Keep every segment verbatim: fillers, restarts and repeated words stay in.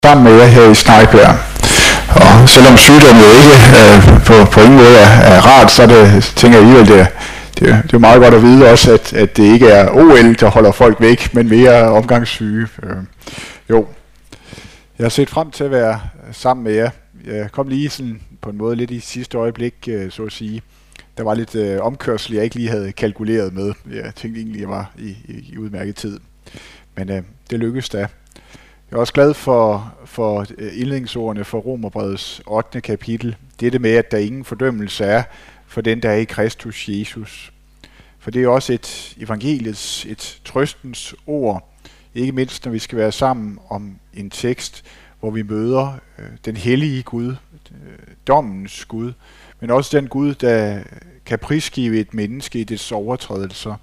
sammen med jer her i Snejbjerg. Og selvom sygdommen jo ikke øh, på, på ingen måde er, er rart, så det, tænker jeg alligevel, det, det, det er meget godt at vide også, at, at det ikke er O L, der holder folk væk, men mere omgangssyge. Øh, jo, jeg har set frem til at være sammen med jer. Jeg kom lige sådan på en måde lidt i sidste øjeblik, øh, så at sige. Der var lidt øh, omkørsel, jeg ikke lige havde kalkuleret med. Jeg tænkte egentlig, at jeg var i, i, i udmærket tid. Men øh, det lykkedes da. Jeg er også glad for, for indledningsordene for Romerbrevets ottende kapitel. Dette med, at der ingen fordømmelse er for den, der er i Kristus Jesus. For det er også et evangeliets, et trøstens ord. Ikke mindst, når vi skal være sammen om en tekst, hvor vi møder øh, den hellige Gud, øh, dommens Gud, men også den Gud, der kan prisgive et menneske i dets overtrædelser.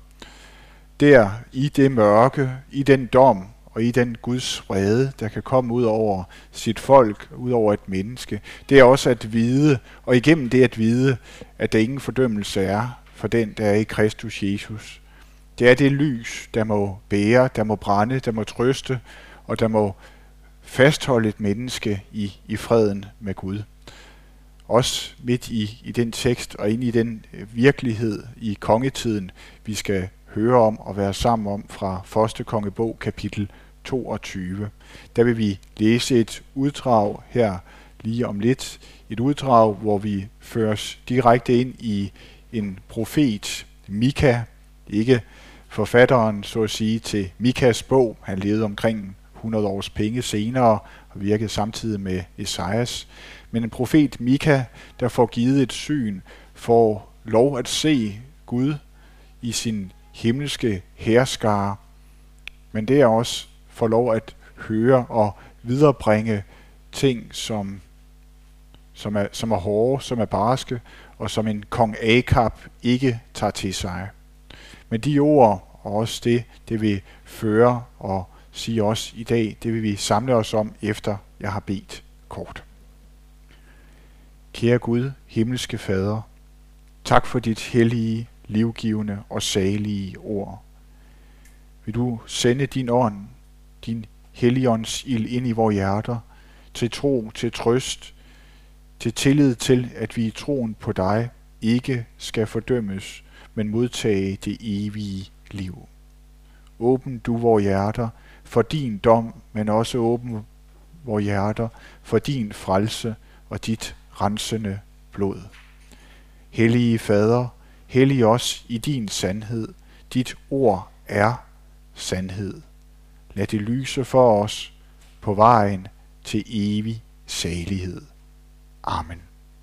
Der, i det mørke, i den dom, og i den Guds vrede, der kan komme ud over sit folk, ud over et menneske, det er også at vide, og igennem det at vide, at der ingen fordømmelse er for den, der er i Kristus Jesus. Det er det lys, der må bære, der må brænde, der må trøste, og der må fastholde et menneske i, i freden med Gud. Også midt i, i den tekst og ind i den virkelighed i kongetiden, vi skal høre om og være sammen om fra første kongebog kapitel toogtyve. Der vil vi læse et uddrag her lige om lidt. Et uddrag, hvor vi føres direkte ind i en profet, Mika. Ikke forfatteren, så at sige, til Mikas bog. Han levede omkring hundrede års penge senere og virkede samtidig med Esajas. Men en profet, Mika, der får givet et syn, får lov at se Gud i sin himmelske herskare, men det er også for lov at høre og viderebringe ting, som, som, er, som er hårde, som er barske, og som en kong Akab ikke tager til sig. Men de ord, og også det, det vil føre og sige os i dag, det vil vi samle os om, efter jeg har bedt kort. Kære Gud, himmelske Fader, tak for dit hellige, livgivende og salige ord. Vil du sende din ånd, din helligånds ild ind i vores hjerter, til tro, til trøst, til tillid til, at vi i troen på dig ikke skal fordømmes, men modtage det evige liv. Åbn du vores hjerter for din dom, men også åbn vores hjerter for din frelse og dit rensende blod. Hellige Fader, hellig os i din sandhed. Dit ord er sandhed. Lad det lyse for os på vejen til evig salighed. Amen.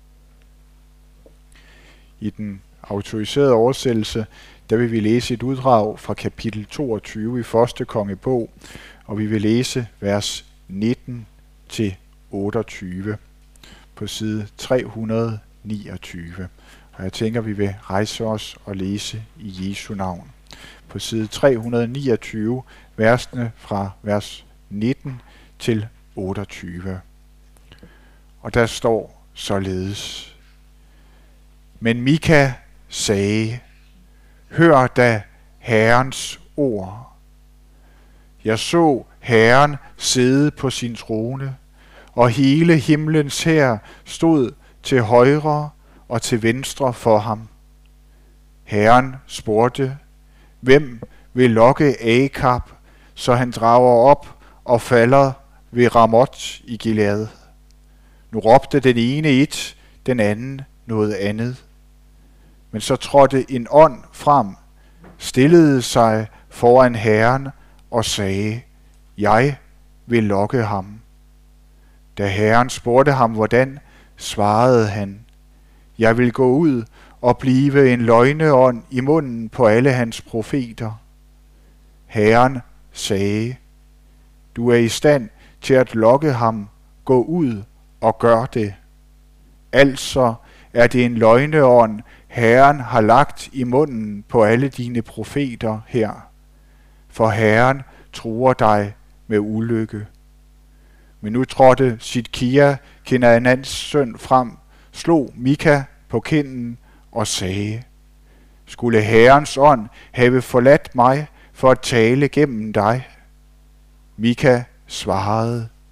I den autoriserede oversættelse, der vil vi læse et uddrag fra kapitel toogtyve i første kongebog, og vi vil læse vers nitten til otteogtyve på side tre hundrede niogtyve. Og jeg tænker, vi vil rejse os og læse i Jesu navn. På side tre hundrede niogtyve, versene fra vers nitten til otteogtyve. Og der står således: Men Mika sagde, hør da Herrens ord. Jeg så Herren sidde på sin trone, og hele himlens hær stod til højre og til venstre for ham. Herren spurgte, hvem vil lokke Akab, så han drager op og falder ved Ramot i Gilead? Nu råbte den ene et, den anden noget andet. Men så trådte en ånd frem, stillede sig foran Herren og sagde, jeg vil lokke ham. Da Herren spurgte ham, hvordan, svarede han, jeg vil gå ud og blive en løgneånd i munden på alle hans profeter. Herren sagde, du er i stand til at lokke ham, gå ud og gør det. Altså er det en løgneånd, Herren har lagt i munden på alle dine profeter her. For Herren truer dig med ulykke. Men nu trådte Sidkia, Kenaanans søn, frem, slog Mika på kinden og sagde, skulle Herrens ånd have forladt mig for at tale gennem dig? Mika svarede,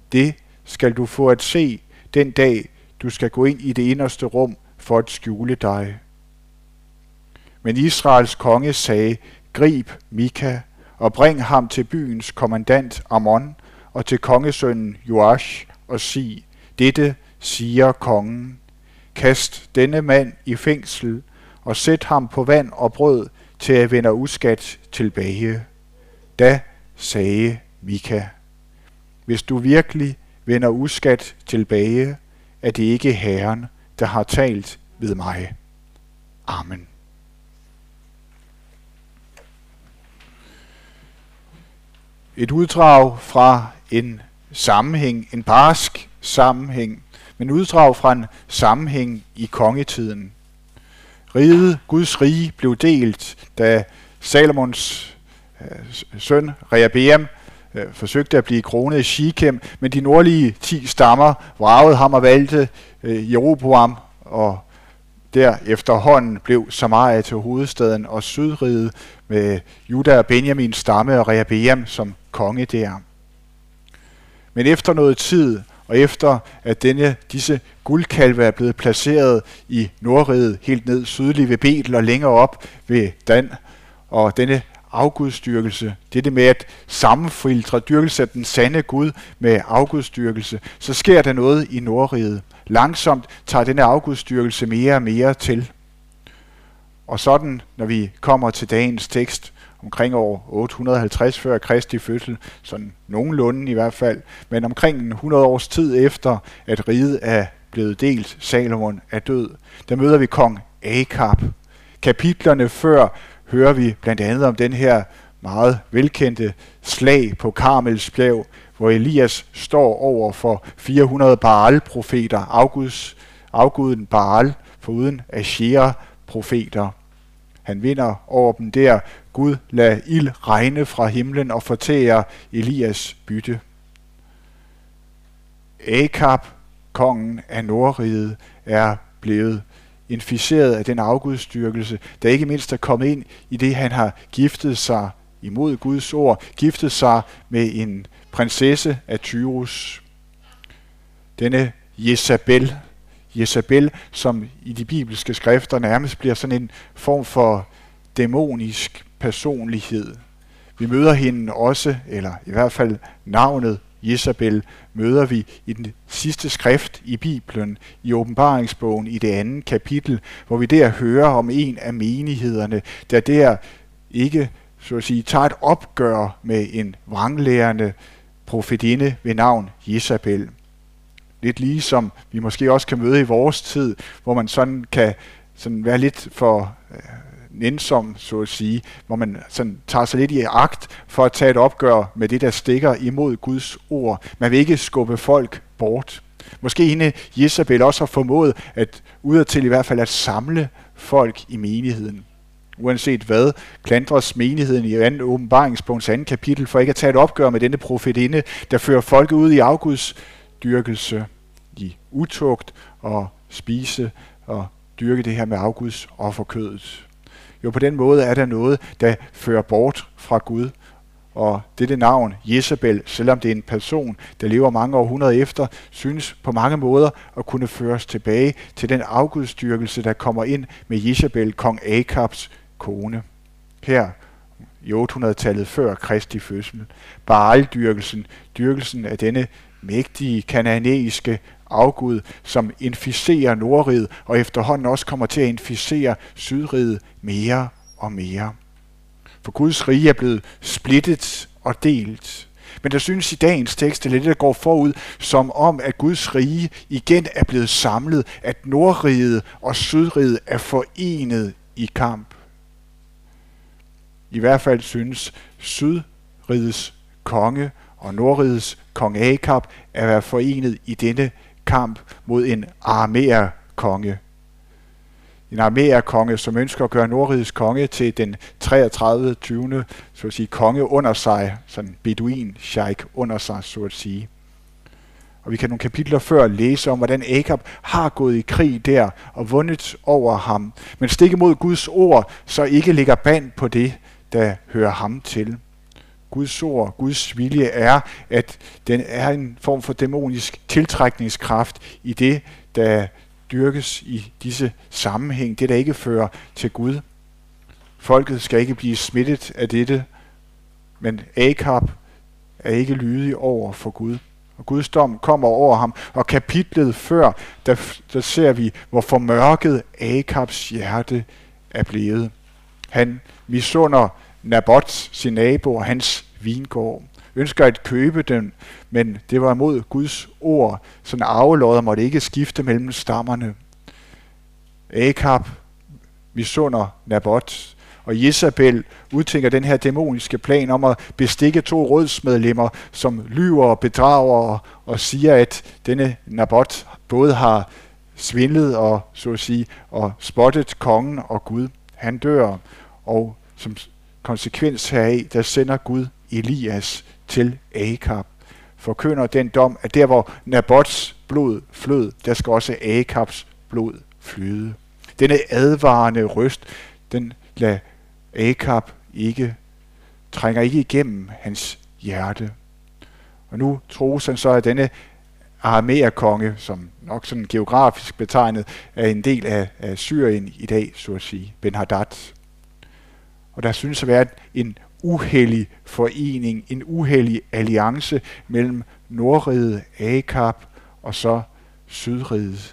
Det skal du få at se den dag, du skal gå ind i det inderste rum for at skjule dig. Men Israels konge sagde, grib Mika og bring ham til byens kommandant Amon og til kongesønnen Joash og sig, dette siger kongen. Kast denne mand i fængsel og sæt ham på vand og brød til at vende uskat tilbage. Da sagde Mika, hvis du virkelig vender uskat tilbage, er det ikke Herren, der har talt ved mig. Amen. Et uddrag fra en sammenhæng, en barsk sammenhæng, men uddrag fra en sammenhæng i kongetiden. Riget, Guds rige, blev delt, da Salomons øh, søn Rehabeam øh, forsøgte at blive kronet i Shikem, men de nordlige ti stammer vragede ham og valgte øh, Jeroboam, og der efterhånden blev Samaria til hovedstaden og Sydriget med Juda og Benjamins stamme og Rehabeam som konge der. Men efter noget tid, og efter at denne, disse guldkalve er blevet placeret i Nordriget, helt ned sydlig ved Betel og længere op ved Dan, og denne afgudstyrkelse, det med at sammenfiltre dyrkelse af den sande Gud med afgudstyrkelse, så sker der noget i Nordriget. Langsomt tager denne afgudstyrkelse mere og mere til. Og sådan, når vi kommer til dagens tekst, omkring år otte hundrede og halvtreds før Kristi fødsel, sådan nogenlunde i hvert fald, men omkring hundrede års tid efter, at riget er blevet delt, Salomon er død, der møder vi kong Akab. Kapitlerne før hører vi blandt andet om den her meget velkendte slag på Karmels bjerg, hvor Elias står over for fire hundrede Baal-profeter, afguds, afguden Baal, foruden Ashera-profeter. Han vinder over dem der. Gud lad ild regne fra himlen og fortærer Elias bytte. Akab, kongen af Nordriget, er blevet inficeret af den afgudstyrkelse, der ikke mindst er kommet ind i det, han har giftet sig imod Guds ord, giftet sig med en prinsesse af Tyrus. Denne Jezabel, Jezabel, som i de bibelske skrifter nærmest bliver sådan en form for dæmonisk personlighed. Vi møder hende også, eller i hvert fald navnet Jezabel, møder vi i den sidste skrift i Bibelen, i åbenbaringsbogen i det andet kapitel, hvor vi der hører om en af menighederne, der der ikke, så at sige, tager et opgør med en vranglærende profetinde ved navn Jezabel. Lidt ligesom vi måske også kan møde i vores tid, hvor man sådan kan sådan være lidt for øh, nænsom, så at sige, hvor man sådan tager sig lidt i agt for at tage et opgør med det, der stikker imod Guds ord. Man vil ikke skubbe folk bort. Måske hende Jezabel også har formået at udadtil i hvert fald at samle folk i menigheden. Uanset hvad, klandres menigheden i anden åbenbaringsbogens anden kapitel for ikke at tage et opgør med denne profetinde, der fører folket ud i afgudsdyrkelse, i utugt og spise og dyrke det her med afguds offerkødet. Jo, på den måde er der noget, der fører bort fra Gud. Og dette navn, Jezabel, selvom det er en person, der lever mange århundreder efter, synes på mange måder at kunne føres tilbage til den afgudstyrkelse, der kommer ind med Jezabel, kong Akabs kone. Her i otte hundrede-tallet før Kristi fødsel. Baal-dyrkelsen, dyrkelsen af denne mægtige kananæiske afgud, som inficerer Nordriget og efterhånden også kommer til at inficere Sydriget mere og mere. For Guds rige er blevet splittet og delt. Men der synes i dagens tekst, det er lidt, der går forud, som om, at Guds rige igen er blevet samlet, at Nordriget og Sydriget er forenet i kamp. I hvert fald synes Sydrigets konge og Nordrigets kong Akab at være forenet i denne kamp mod en aramæerkonge. En aramæerkonge, som ønsker at gøre Nordrigets konge til den treogtredive tyvende så at sige, konge under sig, sådan beduin sheik under sig, så at sige. Og vi kan nogle kapitler før læse om, hvordan Akab har gået i krig der og vundet over ham, men stik imod Guds ord, så ikke ligger band på det, der hører ham til. Guds ord, Guds vilje er, at den er en form for dæmonisk tiltrækningskraft i det, der dyrkes i disse sammenhæng, det der ikke fører til Gud. Folket skal ikke blive smittet af dette, men Akab er ikke lydig over for Gud. Og Guds dom kommer over ham, og kapitlet før, der, der ser vi, hvor formørket Akabs hjerte er blevet. Han misunder Nabot, sin nabo, og hans vingård. Ønsker at købe den, men det var imod Guds ord, så en arvelodder måtte ikke skifte mellem stammerne. Akab misunder Nabot, og Jezabel udtænker den her dæmoniske plan om at bestikke to rådsmedlemmer, som lyver og bedrager og siger, at denne Nabot både har svindlet og, så at sige, og spottet kongen og Gud. Han dør, og som konsekvens heraf, der sender Gud Elias til Akab. Forkynder den dom, at der hvor Nabots blod flød, der skal også Akabs blod flyde. Denne advarende røst, den lader Akab ikke, trænger ikke igennem hans hjerte. Og nu troes han så, at denne Arameerkonge, som nok sådan geografisk betegnet, er en del af, af Syrien i dag, så at sige, Ben-Hadad. Og der synes at være en uhellig forening, en uhellig alliance mellem Nordriget, Akab og så Sydriget.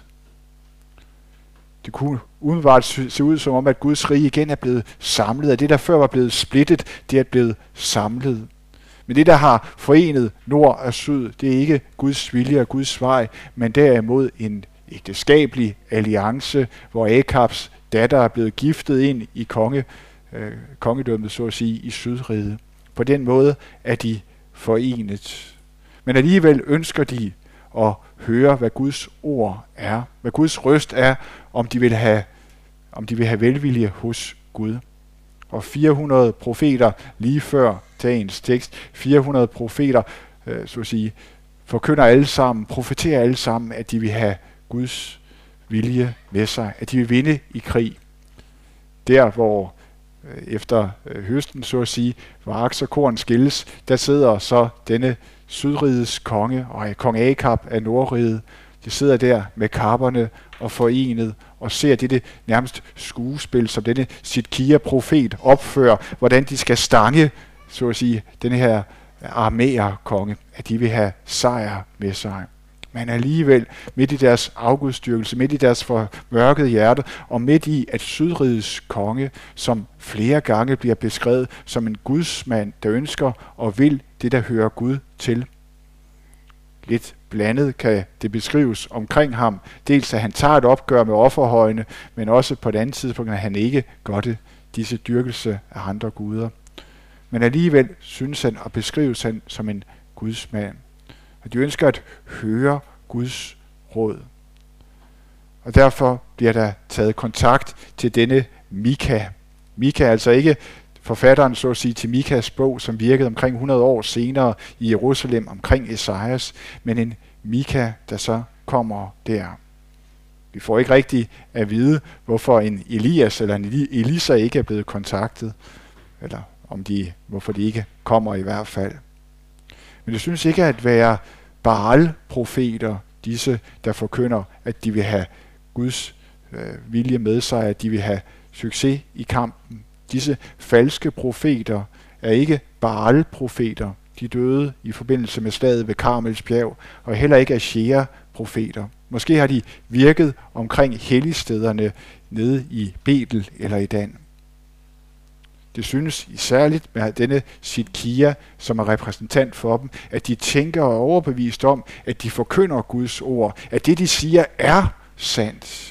Det kunne umiddelbart se ud som om, at Guds rige igen er blevet samlet, at det, der før var blevet splittet, det er blevet samlet. Men det, der har forenet nord og syd, det er ikke Guds vilje og Guds vej, men derimod en ægteskabelig alliance, hvor Akabs datter er blevet giftet ind i konge, øh, kongedømmet, så at sige, i Sydriget. På den måde er de forenet. Men alligevel ønsker de at høre, hvad Guds ord er, hvad Guds røst er, om de vil have, om de vil have velvilje hos Gud. Og fire hundrede profeter lige før dagens tekst, fire hundrede profeter, øh, så at sige, forkynder alle sammen, profeterer alle sammen, at de vil have Guds vilje med sig, at de vil vinde i krig. Der hvor øh, efter øh, høsten, så at sige, hvor aks og korn skilles, der sidder så denne Sydrigets konge og kong Akab af Nordriget. De sidder der med kapperne og forenet og ser dette nærmest skuespil, som denne Sidkia-profet opfører, hvordan de skal stange, så at sige, denne her Arameer-konge, at de vil have sejr med sig. Men alligevel, midt i deres afgudstyrkelse, midt i deres formørkede hjerte, og midt i, at Sydrigets konge, som flere gange bliver beskrevet som en gudsmand, der ønsker og vil det, der hører Gud til. Lidt blandet kan det beskrives omkring ham. Dels at han tager et opgør med offerhøjene, men også på den anden tidspunkt, at han ikke gør det, disse dyrkelse af andre guder. Men alligevel synes han og beskrives han som en gudsmand. Og de ønsker at høre Guds råd. Og derfor bliver der taget kontakt til denne Mika. Mika er altså ikke forfatteren, så at sige, til Mikas bog, som virkede omkring hundrede år senere i Jerusalem omkring Esajas, men en Mika, der så kommer der. Vi får ikke rigtig at vide, hvorfor en Elias eller en Elisa ikke er blevet kontaktet, eller om de, hvorfor de ikke kommer i hvert fald. Men det synes ikke at være Baal-profeter, disse, der forkynder, at de vil have Guds øh, vilje med sig, at de vil have succes i kampen. Disse falske profeter er ikke Baal-profeter. De døde i forbindelse med slaget ved Karmels bjerg, og heller ikke Ashera-profeter. Måske har de virket omkring helligstederne nede i Betel eller i Dan. Det synes særligt med denne Sidkia, som er repræsentant for dem, at de tænker og er overbevist om, at de forkynder Guds ord, at det de siger er sandt.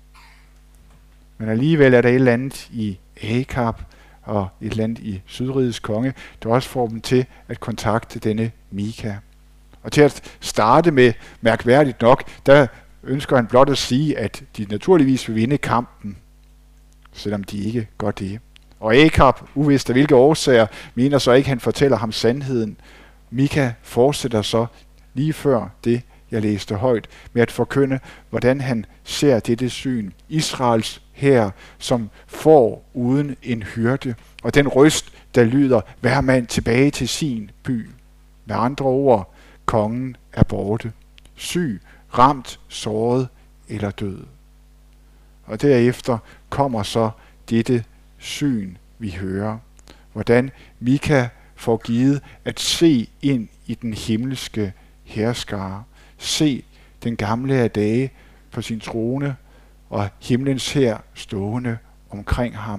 Men alligevel er der et eller andet i Akab og et eller andet i Sydrigets konge, der også får dem til at kontakte denne Mika. Og til at starte med, mærkværdigt nok, der ønsker han blot at sige, at de naturligvis vil vinde kampen, selvom de ikke gør det. Og Akab, uvist af hvilke årsager, mener så ikke, han fortæller ham sandheden. Mika fortsætter så lige før det jeg læste højt, med at forkynde, hvordan han ser dette syn. Israels hær, som får uden en hyrde, og den røst, der lyder, hver mand tilbage til sin by. Med andre ord, kongen er borte, syg, ramt, såret eller død. Og derefter kommer så dette syn, vi hører, hvordan Mika får givet at se ind i den himmelske herskare, se den gamle af dage på sin trone og himlens hær stående omkring ham.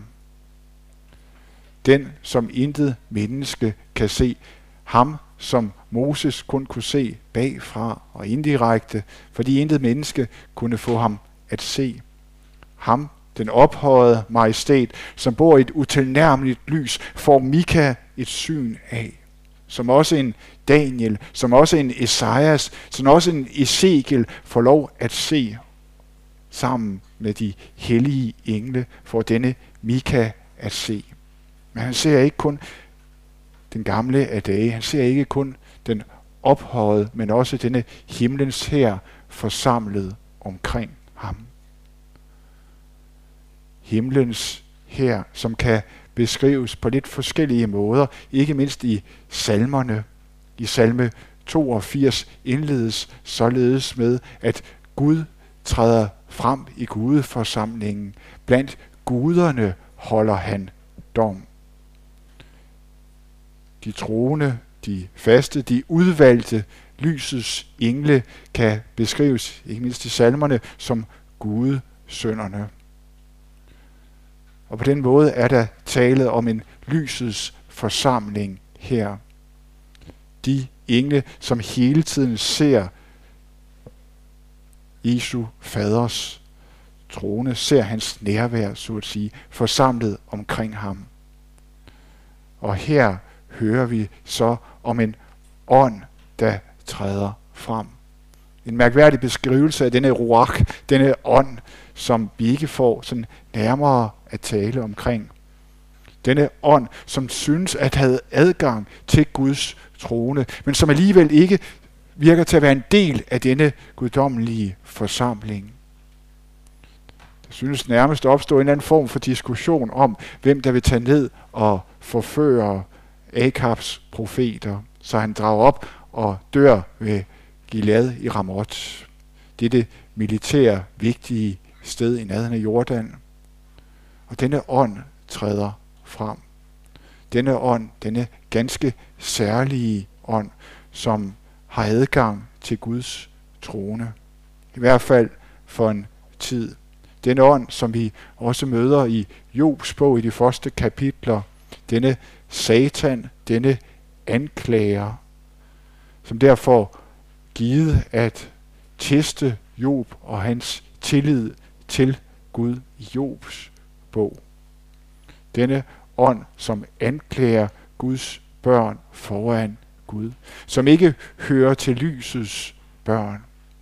Den, som intet menneske kan se, ham, som Moses kun kunne se bagfra og indirekte, fordi intet menneske kunne få ham at se. Ham, den ophøjede majestæt, som bor i et utilnærmeligt lys, får Mika et syn af. Som også en Daniel, som også en Esajas, som også en Ezekiel får lov at se. Sammen med de hellige engle får denne Mika at se. Men han ser ikke kun den gamle af dage, han ser ikke kun den ophøjede, men også denne himlens hær forsamlet omkring ham. Himlens hær, som kan beskrives på lidt forskellige måder, ikke mindst i salmerne. I salme toogfirs indledes således med, at Gud træder frem i gudeforsamlingen. Blandt guderne holder han dom. De troende, de faste, de udvalgte, lysets engle kan beskrives, ikke mindst i salmerne, som gudesønnerne. Og på den måde er der tale om en lysets forsamling her. De engle, som hele tiden ser Jesu faders trone, ser hans nærvær, så at sige, forsamlet omkring ham. Og her hører vi så om en ånd, der træder frem. En mærkværdig beskrivelse af denne ruach, denne ånd, som vi ikke får sådan nærmere at tale omkring. Denne ånd, som synes at have adgang til Guds trone, men som alligevel ikke virker til at være en del af denne guddommelige forsamling. Der synes nærmest at opstå en eller anden form for diskussion om, hvem der vil tage ned og forføre Akabs profeter, så han drager op og dør ved Gilead i Ramot. Det er det militære vigtige sted i nærheden af Jordan. Og denne ånd træder frem. Denne ånd, denne ganske særlige ånd, som har adgang til Guds trone. I hvert fald for en tid. Denne ånd, som vi også møder i Jobs bog i de første kapitler. Denne Satan, denne anklager, som derfor givet at teste Job og hans tillid til Gud i Jobs bog. Denne ånd, som anklager Guds børn foran Gud, som ikke hører til lysets børn.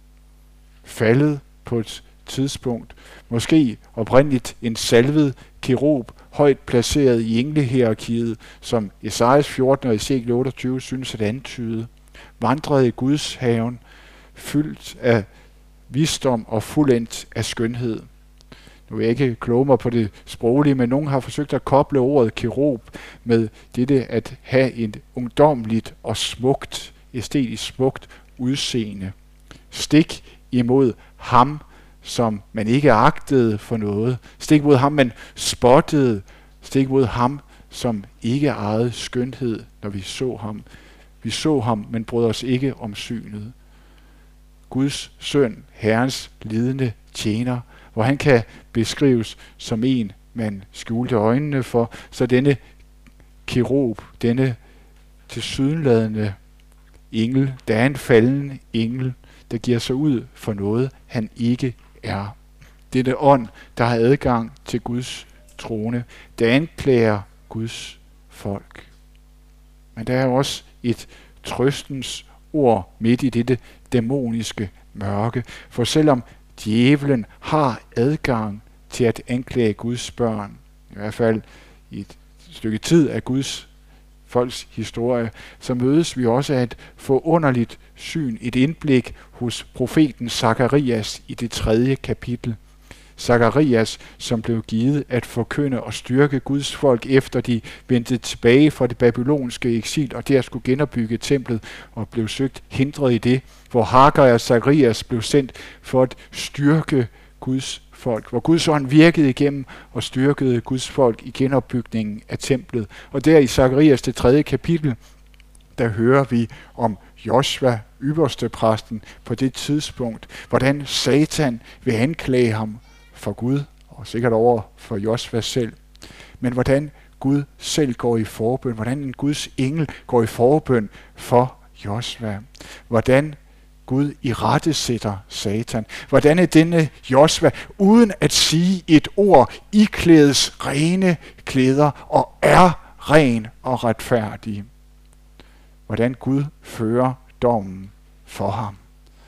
Faldet på et tidspunkt, måske oprindeligt en salvet kerub, højt placeret i englehierarkiet, som Esajas fjorten og Ezekiel otteogtyve synes at antyde, vandrede i Guds haven, fyldt af visdom og fuldendt af skønhed. Nu vil jeg ikke kloge mig på det sproglige, men nogen har forsøgt at koble ordet kerub med dette at have et ungdomligt og smukt, æstetisk smukt udseende. Stik imod ham, som man ikke agtede for noget. Stik mod ham, man spottede. Stik mod ham, som ikke ejede skønhed, når vi så ham. Vi så ham, men brød os ikke om synet. Guds søn, Herrens lidende tjener, hvor han kan beskrives som en, man skjulte øjnene for, så denne kerub, denne tilsyneladende engel, der er en falden engel, der giver sig ud for noget, han ikke er. Denne ånd, der har adgang til Guds trone, der anklager Guds folk. Men der er også et trøstens ord midt i dette dæmoniske mørke, for selvom djævelen har adgang til at anklage Guds børn, i hvert fald i et stykke tid af Guds folks historie, så mødes vi også af et forunderligt syn, et indblik hos profeten Zakarias i det tredje kapitel. Zakarias, som blev givet at forkynde og styrke Guds folk, efter de vendte tilbage fra det babylonske eksil, og der skulle genopbygge templet, og blev søgt hindret i det, hvor Hagar og Zakarias blev sendt for at styrke Guds folk, hvor Guds ånd virkede igennem og styrkede Guds folk i genopbygningen af templet. Og der i Zakarias det tredje kapitel, der hører vi om Josva, ypperstepræsten, på det tidspunkt, hvordan Satan vil anklage ham for Gud, og sikkert over for Josva selv. Men hvordan Gud selv går i forbøn, hvordan en Guds engel går i forbøn for Josva. Hvordan Gud irettesætter Satan. Hvordan er denne Josva, uden at sige et ord, iklædes rene klæder og er ren og retfærdig. Hvordan Gud fører dommen for ham.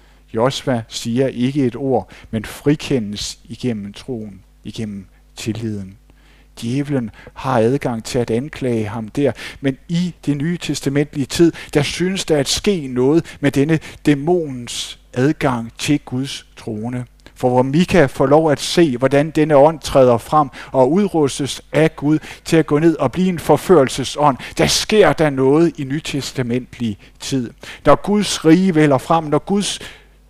Josva siger ikke et ord, men frikendes igennem troen, igennem tilliden. Djævlen har adgang til at anklage ham der, men i det nye testamentlige tid, der synes der at ske noget med denne dæmonens adgang til Guds trone. For hvor Mika får lov at se, hvordan denne ånd træder frem og udrustes af Gud til at gå ned og blive en forførelsesånd, der sker der noget i nytestamentlig tid. Når Guds rige vælger frem, når Guds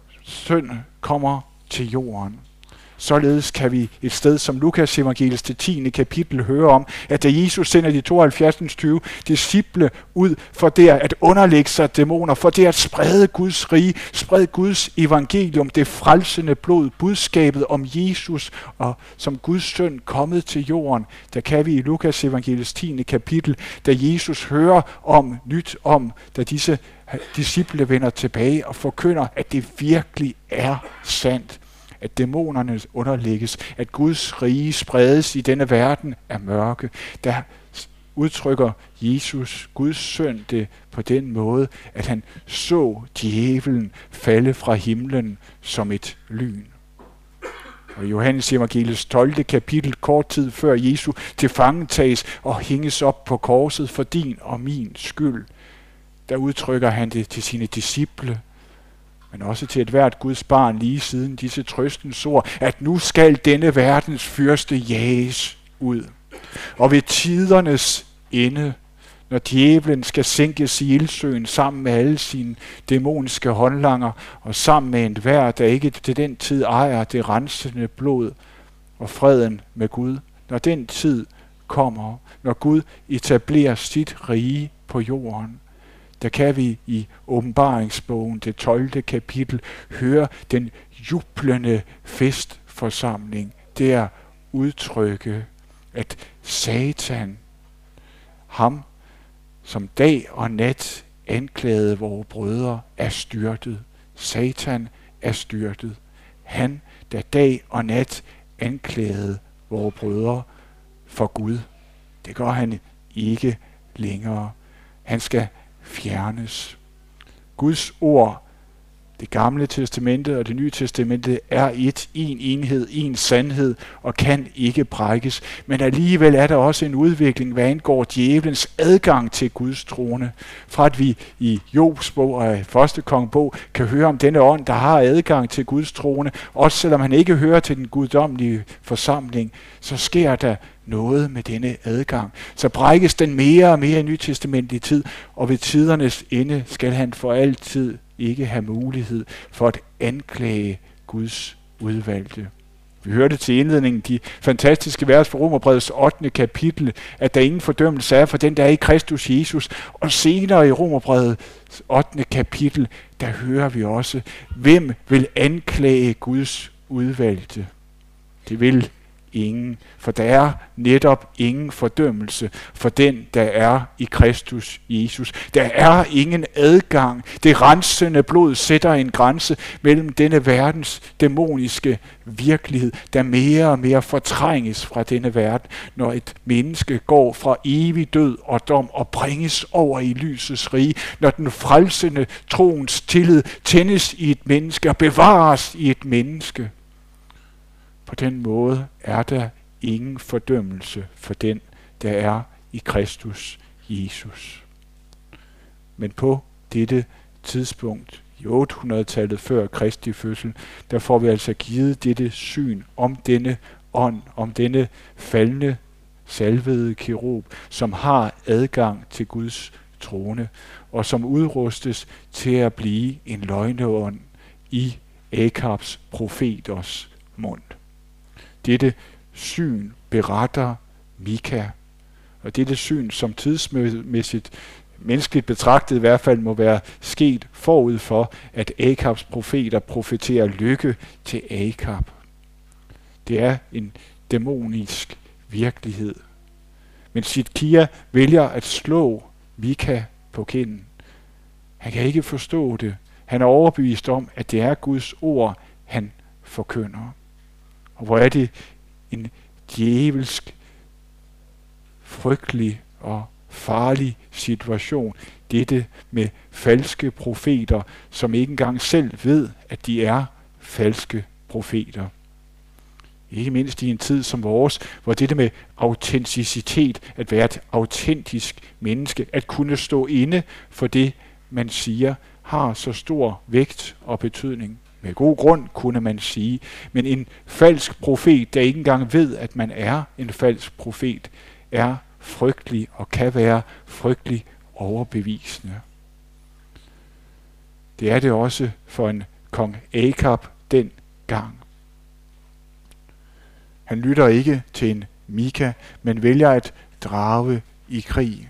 søn kommer til jorden. Således kan vi et sted som Lukas evangeliets det tiende kapitel høre om, at da Jesus sender de tooghalvfjerds tyve disciple ud for der at underlægge sig dæmoner, for der at sprede Guds rige, sprede Guds evangelium, det frelsende blod, budskabet om Jesus og som Guds søn kommet til jorden, der kan vi i Lukas evangeliets tiende kapitel, da Jesus hører om nyt om, da disse disciple vender tilbage og forkynder, at det virkelig er sandt. At dæmonerne underlægges, at Guds rige spredes i denne verden af mørke. Der udtrykker Jesus, Guds søn, det på den måde, at han så djævelen falde fra himlen som et lyn. Og i Johannes evangeliets tolvte kapitel, kort tid før Jesu tilfangetages og hænges op på korset for din og min skyld, der udtrykker han det til sine disciple, men også til et hvert Guds barn lige siden disse trøstens ord, at nu skal denne verdens fyrste jages ud. Og ved tidernes ende, når djævlen skal sænkes i ildsøen sammen med alle sine dæmoniske håndlanger, og sammen med enhver, der ikke til den tid ejer det rensende blod og freden med Gud, når den tid kommer, når Gud etablerer sit rige på jorden, der kan vi i åbenbaringsbogen, det tolvte kapitel, høre den jublende festforsamling der udtrykke, at Satan, ham som dag og nat anklagede vore brødre, er styrtet. Satan er styrtet. Han, der dag og nat anklagede vore brødre for Gud, det gør han ikke længere. Han skal fjernes. Guds ord, det gamle testamente og det nye testamente, er et, en enhed, en sandhed og kan ikke brækkes. Men alligevel er der også en udvikling, hvad angår djævelens adgang til Guds trone. Fra at vi i Jobs bog og i første kongebog kan høre om denne ånd, der har adgang til Guds trone, også selvom han ikke hører til den guddommelige forsamling, så sker der noget med denne adgang. Så brækkes den mere og mere i nytestamentlig tid, og ved tidernes ende skal han for altid ikke have mulighed for at anklage Guds udvalgte. Vi hørte til indledningen de fantastiske vers fra Romerbrevets ottende kapitel, at der ingen fordømmelse er for den, der er i Kristus Jesus. Og senere i Romerbrevets ottende kapitel, der hører vi også, hvem vil anklage Guds udvalgte? Det vil ingen, for der er netop ingen fordømmelse for den, der er i Kristus Jesus. Der er ingen adgang. Det rensende blod sætter en grænse mellem denne verdens dæmoniske virkelighed, der mere og mere fortrænges fra denne verden, når et menneske går fra evig død og dom og bringes over i lysets rige, når den frelsende troens tillid tændes i et menneske og bevares i et menneske. På den måde er der ingen fordømmelse for den, der er i Kristus Jesus. Men på dette tidspunkt i otte hundrede-tallet før Kristi fødsel, der får vi altså givet dette syn om denne ånd, om denne faldende, salvede kerub, som har adgang til Guds trone, og som udrustes til at blive en løgneånd i Akabs profeters mund. Dette syn beretter Mika, og dette syn, som tidsmæssigt, menneskeligt betragtet i hvert fald, må være sket forud for, at Akabs profeter profeterer lykke til Akab. Det er en dæmonisk virkelighed. Men Sidkia vælger at slå Mika på kinden. Han kan ikke forstå det. Han er overbevist om, at det er Guds ord, han forkynder. Og hvor er det en djævelsk, frygtelig og farlig situation, dette med falske profeter, som ikke engang selv ved, at de er falske profeter. Ikke mindst i en tid som vores, hvor dette med autenticitet, at være et autentisk menneske, at kunne stå inde for det, man siger, har så stor vægt og betydning. Med god grund, kunne man sige. Men en falsk profet, der ikke engang ved, at man er en falsk profet, er frygtelig og kan være frygtelig overbevisende. Det er det også for en kong Akab den gang. Han lytter ikke til en Mika, men vælger at drage i krig.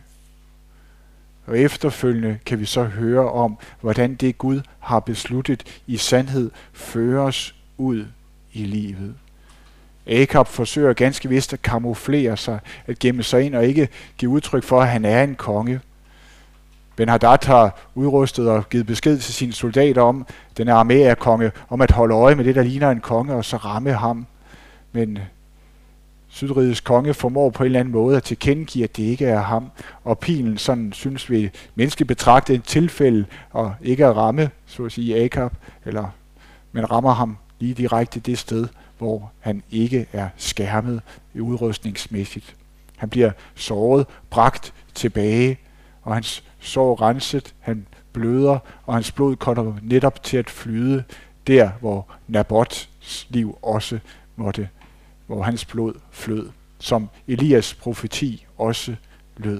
Og efterfølgende kan vi så høre om, hvordan det Gud har besluttet i sandhed føres ud i livet. Akab forsøger ganske vist at kamuflere sig, at gemme sig ind og ikke give udtryk for, at han er en konge. Ben-Hadad har udrustet og givet besked til sine soldater om, den armé af konge, om at holde øje med det, der ligner en konge, og så ramme ham. Men Sydrigets konge formår på en eller anden måde at tilkendegive, at det ikke er ham, og pilen, sådan synes vi menneskeligt betragtet et tilfælde, og ikke at ramme, så at sige, Akab, eller, men rammer ham lige direkte det sted, hvor han ikke er skærmet udrustningsmæssigt. Han bliver såret, bragt tilbage, og hans sår renset, han bløder, og hans blod kommer netop til at flyde der, hvor Nabots liv også måtte, hvor hans blod flød, som Elias profeti også lød.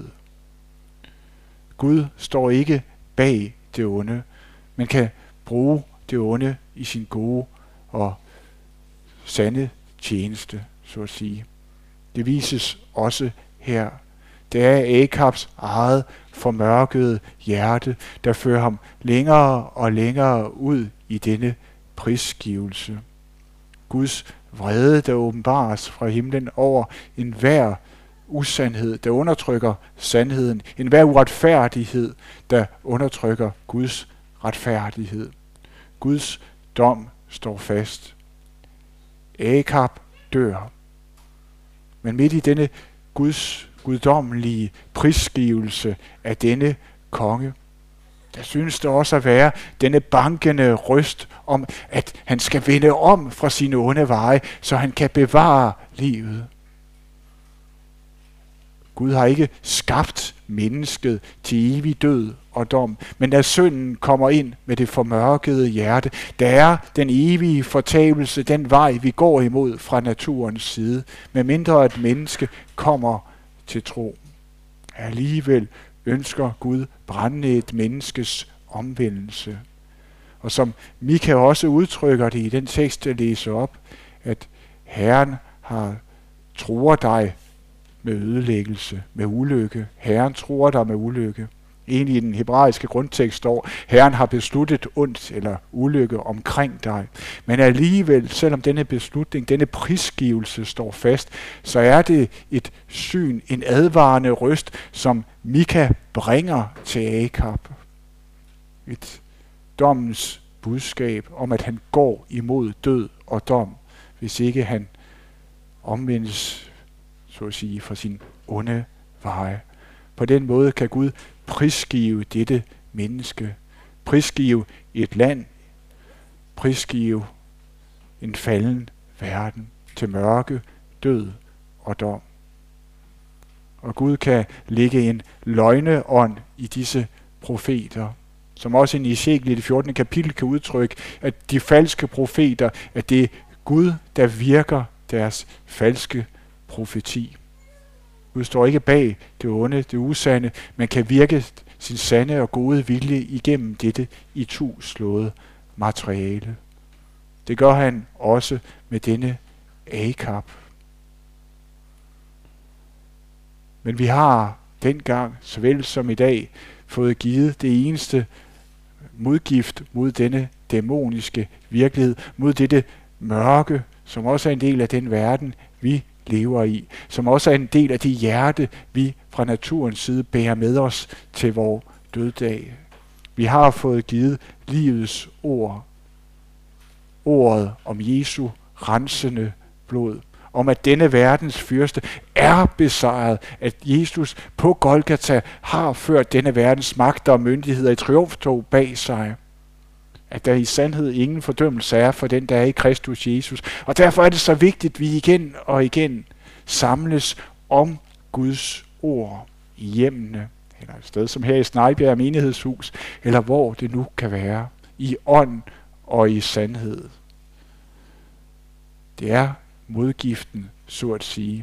Gud står ikke bag det onde, men kan bruge det onde i sin gode og sande tjeneste, så at sige. Det vises også her. Det er Akabs eget formørkede hjerte, der fører ham længere og længere ud i denne prisgivelse. Guds vrede, der åbenbares fra himlen over enhver usandhed, der undertrykker sandheden, enhver uretfærdighed, der undertrykker Guds retfærdighed. Guds dom står fast. Akab dør. Men midt i denne Guds guddommelige prisgivelse af denne konge, der synes det også at være denne bankende røst om, at han skal vende om fra sine onde veje, så han kan bevare livet. Gud har ikke skabt mennesket til evig død og dom, men da synden kommer ind med det formørkede hjerte, der er den evige fortabelse, den vej vi går imod fra naturens side, medmindre et menneske kommer til tro. Alligevel ønsker Gud brændende et menneskes omvendelse. Og som Mika også udtrykker det i den tekst, jeg læser op, at Herren har truer dig med ødelæggelse, med ulykke. Herren truer dig med ulykke. Egentlig i den hebraiske grundtekst står, Herren har besluttet ondt eller ulykke omkring dig. Men alligevel, selvom denne beslutning, denne prisgivelse står fast, så er det et syn, en advarende røst, som Mika bringer til Akab. Et dommens budskab om, at han går imod død og dom, hvis ikke han omvendes, så at sige, fra sin onde veje. På den måde kan Gud prisgive dette menneske, prisgive et land, prisgive en falden verden til mørke, død og dom. Og Gud kan lægge en løgneånd i disse profeter, som også i Ezekiel i det fjortende kapitel kan udtrykke, at de falske profeter, at det er Gud, der virker deres falske profeti. Gud står ikke bag det onde, det usande, men kan virke sin sande og gode vilje igennem dette ituslåede materiale. Det gør han også med denne Akab. Men vi har dengang, såvel som i dag, fået givet det eneste modgift mod denne dæmoniske virkelighed, mod dette mørke, som også er en del af den verden, vi lever i, som også er en del af det hjerte, vi fra naturens side bærer med os til vor døddag. Vi har fået givet livets ord, ordet om Jesu rensende blod, om at denne verdens fyrste er besejret, at Jesus på Golgata har ført denne verdens magter og myndigheder i triumftog bag sig, at der i sandhed ingen fordømmelse er for den, der er i Kristus Jesus. Og derfor er det så vigtigt, at vi igen og igen samles om Guds ord i hjemmene, eller et sted som her i Snejbjerg Menighedshus, eller hvor det nu kan være, i ånd og i sandhed. Det er modgiften, så at sige.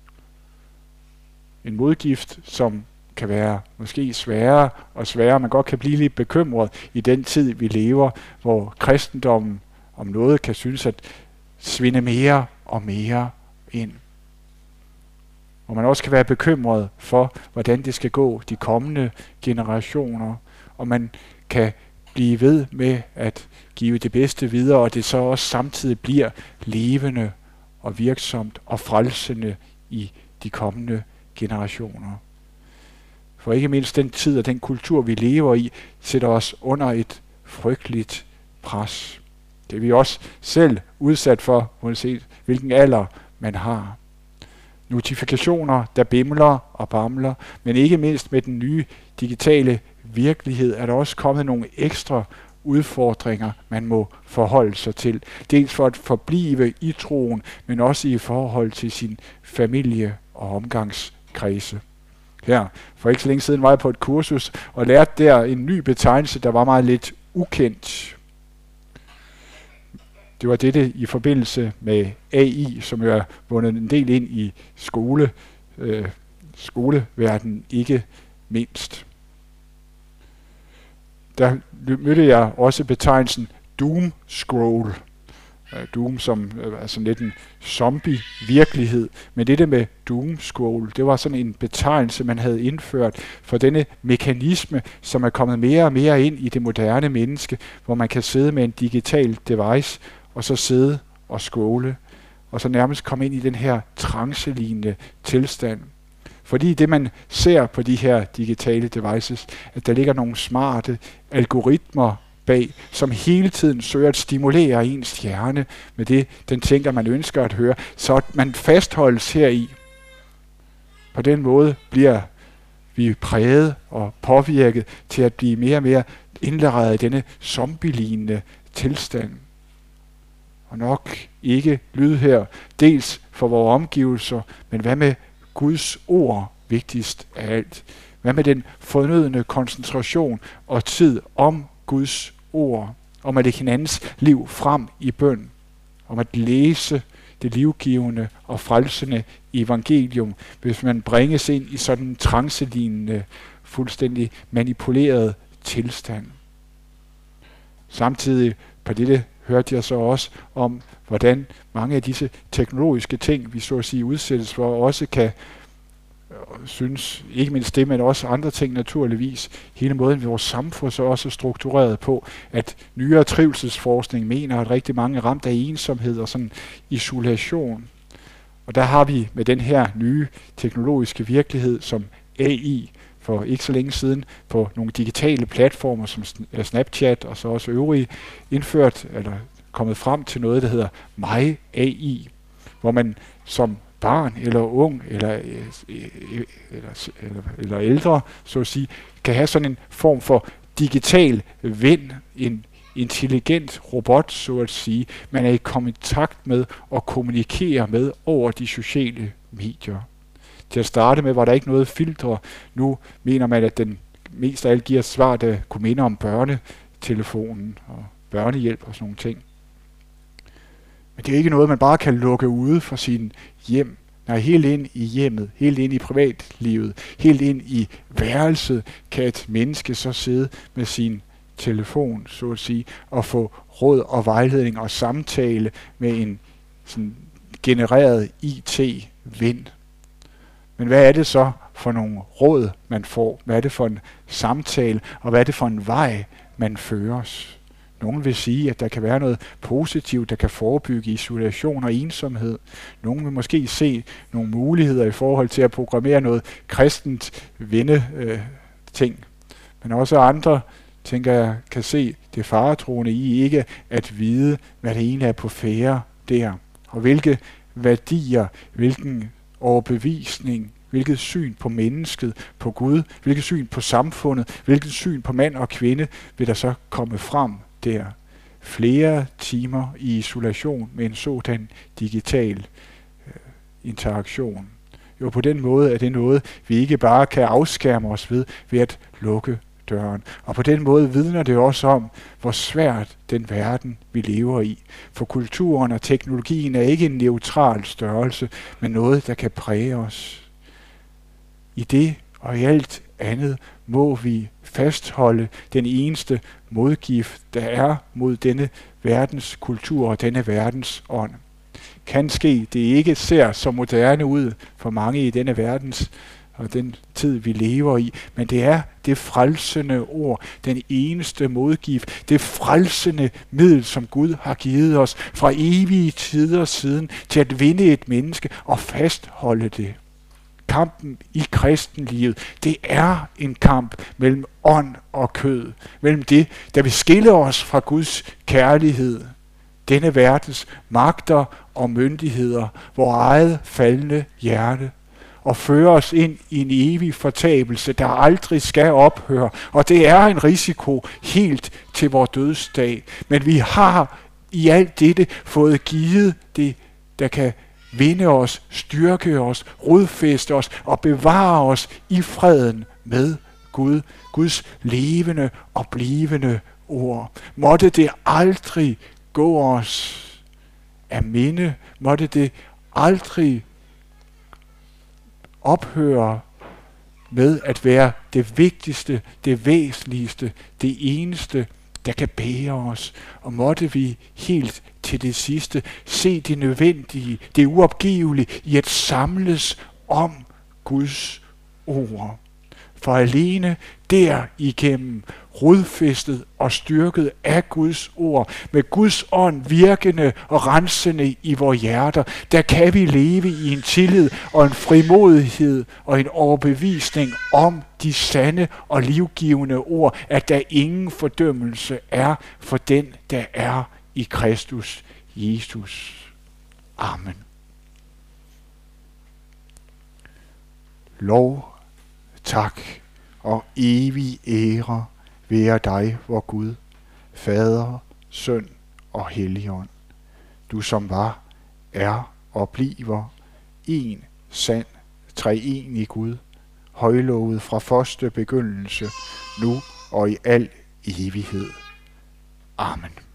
En modgift, som kan være måske sværere og sværere. Man godt kan blive lidt bekymret i den tid, vi lever, hvor kristendommen om noget kan synes at svinde mere og mere ind. Hvor man også kan være bekymret for, hvordan det skal gå de kommende generationer, og man kan blive ved med at give det bedste videre, og det så også samtidig bliver levende og virksomt og frelsende i de kommende generationer. For ikke mindst den tid og den kultur, vi lever i, sætter os under et frygteligt pres. Det er vi også selv udsat for, uanset hvilken alder man har. Notifikationer, der bimler og bamler, men ikke mindst med den nye digitale virkelighed, er der også kommet nogle ekstra udfordringer, man må forholde sig til. Dels for at forblive i troen, men også i forhold til sin familie og omgangskredse. Her, for ikke så længe siden var jeg på et kursus og lærte der en ny betegnelse, der var meget lidt ukendt. Det var dette i forbindelse med A I, som jo er vundet en del ind i skole, øh, skoleverdenen, ikke mindst. Der mødte jeg også betegnelsen doom scroll. Doom som er sådan lidt en zombie-virkelighed. Men det med doom scroll, det var sådan en betegnelse, man havde indført for denne mekanisme, som er kommet mere og mere ind i det moderne menneske, hvor man kan sidde med en digital device, og så sidde og scrolle, og så nærmest komme ind i den her trancelignende tilstand. Fordi det, man ser på de her digitale devices, at der ligger nogle smarte algoritmer bag, som hele tiden søger at stimulere ens hjerne med det, den tænker, man ønsker at høre, så at man fastholdes heri. På den måde bliver vi præget og påvirket til at blive mere og mere indlejret i denne zombie-lignende tilstand. Og nok ikke lyd her, dels for vores omgivelser, men hvad med Guds ord vigtigst af alt? Hvad med den fornødne koncentration og tid om Guds ord, om at lægge hinandens liv frem i bøn, om at læse det livgivende og frelsende evangelium, hvis man bringes ind i sådan en trancelignende, fuldstændig manipuleret tilstand. Samtidig på dette hørte jeg så også om, hvordan mange af disse teknologiske ting, vi så at sige udsættes for, også kan synes, ikke mindst det, men også andre ting naturligvis, hele måden vores samfund så også er struktureret på, at nyere trivselsforskning mener, at rigtig mange er ramt af ensomhed og sådan isolation. Og der har vi med den her nye teknologiske virkelighed som A I, for ikke så længe siden på nogle digitale platformer som Snapchat og så også øvrige, indført eller kommet frem til noget, der hedder My A I, hvor man som barn eller ung eller, eller, eller, eller ældre, så at sige, kan have sådan en form for digital ven, en intelligent robot, så at sige, man er i kontakt med og kommunikerer med over de sociale medier. Til at starte med var der ikke noget filtre. Nu mener man, at den mest af alt giver svar, der kunne minde om børnetelefonen og børnehjælp og sådan nogle ting. Men det er ikke noget, man bare kan lukke ude fra sin hjem. Nej, helt ind i hjemmet, helt ind i privatlivet, helt ind i værelset, kan et menneske så sidde med sin telefon, så at sige, og få råd og vejledning og samtale med en sådan genereret I T-vind. Men hvad er det så for nogle råd, man får? Hvad er det for en samtale, og hvad er det for en vej, man føres? Nogle vil sige, at der kan være noget positivt, der kan forebygge isolation og ensomhed. Nogle vil måske se nogle muligheder i forhold til at programmere noget kristent vende øh, ting. Men også andre, tænker jeg, kan se det faretroende i ikke at vide, hvad det egentlig er på færde der. Og hvilke værdier, hvilken overbevisning, hvilket syn på mennesket, på Gud, hvilket syn på samfundet, hvilket syn på mand og kvinde vil der så komme frem der. Flere timer i isolation med en sådan digital øh, interaktion. Jo, på den måde er det noget, vi ikke bare kan afskærme os ved, ved at lukke døren. Og på den måde vidner det også om, hvor svært den verden, vi lever i. For kulturen og teknologien er ikke en neutral størrelse, men noget, der kan præge os. I det og i alt andet må vi fastholde den eneste modgift, der er mod denne verdens kultur og denne verdens ånd. Kan ske, det ikke ser så moderne ud for mange i denne verdens og den tid, vi lever i, men det er det frelsende ord, den eneste modgift, det frelsende middel, som Gud har givet os fra evige tider siden til at vinde et menneske og fastholde det. Kampen i kristenlivet, det er en kamp mellem ånd og kød, mellem det, der vil skille os fra Guds kærlighed, denne verdens magter og myndigheder, vor eget faldende hjerte, og føre os ind i en evig fortabelse, der aldrig skal ophøre. Og det er en risiko helt til vor dødsdag. Men vi har i alt dette fået givet det, der kan vinde os, styrke os, rodfæste os og bevare os i freden med Gud, Guds levende og blivende ord. Måtte det aldrig gå os af minde, måtte det aldrig ophøre med at være det vigtigste, det væsentligste, det eneste, der kan bære os. Og måtte vi helt til det sidste se det nødvendige, det uopgivelige i at samles om Guds ord. For alene derigennem, rodfæstet og styrket af Guds ord, med Guds ånd virkende og rensende i vores hjerter, der kan vi leve i en tillid og en frimodighed og en overbevisning om de sande og livgivende ord, at der ingen fordømmelse er for den, der er i Kristus Jesus. Amen. Lov, tak og evig ære være dig, vor Gud, Fader, Søn og Helligånd. Du som var, er og bliver en sand, treenig Gud, højlovet fra første begyndelse, nu og i al evighed. Amen.